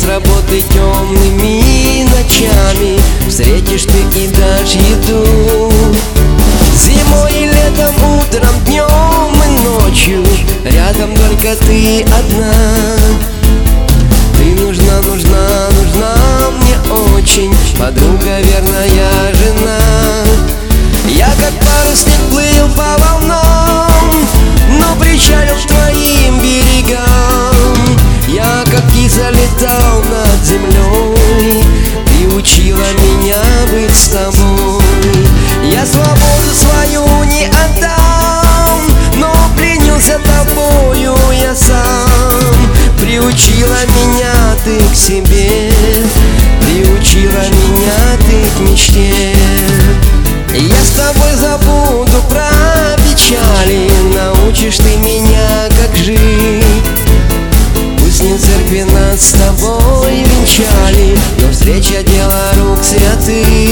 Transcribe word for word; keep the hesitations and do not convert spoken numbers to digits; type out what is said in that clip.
с работы темными ночами встретишь ты и дашь еду. Зимой и летом, утром, днем и ночью рядом только ты одна. Ты нужна, нужна, нужна мне очень, подруга, верная жена. Я как парусник плыл по волнам, но причалил к твоим берегам. Я как птица летал над землей, ты учила меня быть с тобой. Я свободу свою не отдам, но пленился тобою я сам. Приучила меня ты к себе, приучила меня ты к мечте. Я с тобой забуду про печали, научишь ты меня, как жить. Пусть не в церкви нас с тобой венчали, но встреча — дело рук святых.